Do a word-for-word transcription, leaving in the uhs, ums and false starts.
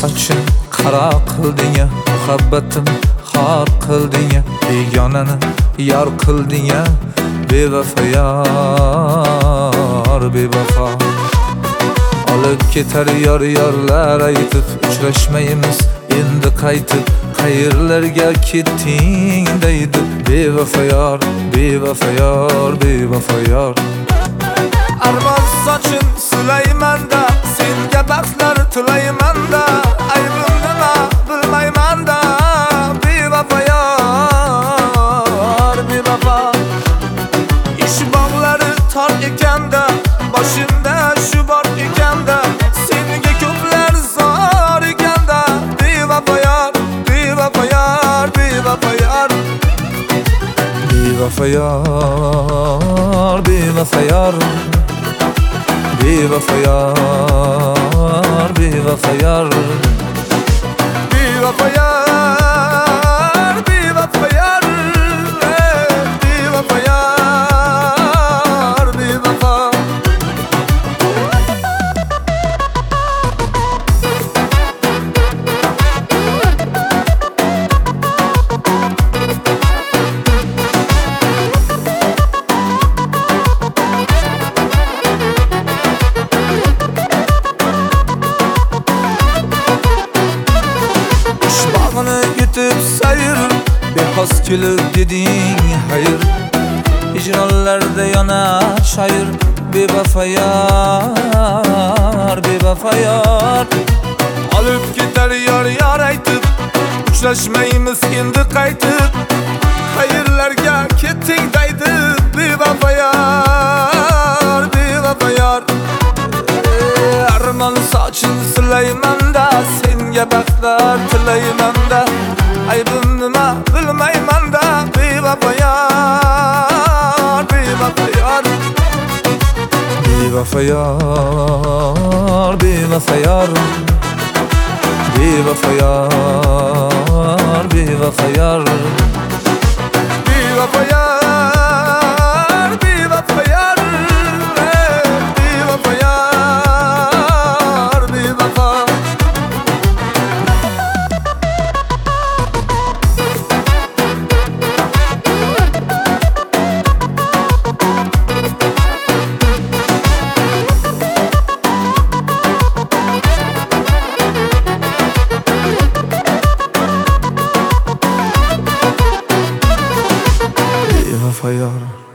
soching qaro qilding-ya, muhabbatim xor qilding-ya, begonani yor qilding-ya, bevafo yor, bevafo. Olib ketar yor yorlar aytib, uchrashmaymiz endi qaytib, qayerlarga ketding deydi, bevafo yor, bevafo yor, bevafo yor. Armon sochim sulaymanda, senga baxtlar tilaymanda, aybim nima bilmaymanda, bevafo yor, bevafo. Ish bog'lari tor ekanda, boshimda shu bor ekanda, senga ko'plar zor ekanda, bevafo yor, bevafo yor, bevafo yor. Bevafo yor, bevafo yor, bevafo yor, bevafo yor, bevafo yor, bevafo yor, bevafo yor, bevafo. Yetib sayr, bexos kelib deding hayır, hicronlarda yonar shoir, bevafo yor, bevafo yor. Olib ketar yor yor aytib, uchrashmaymiz endi qaytib, qayerlarga ketding deydi, bevafo yor, bevafo yor. Armon soching sulaymanda, senga baxtlar tilaymanda, aybim nima bilmaymanda, bevafo yor, bevafo yor, bevafo yor, bevafo yor, bevafo yor, bevafo yor, bevafo yor, bevafo yor, bevafo yor. Bevafo yor.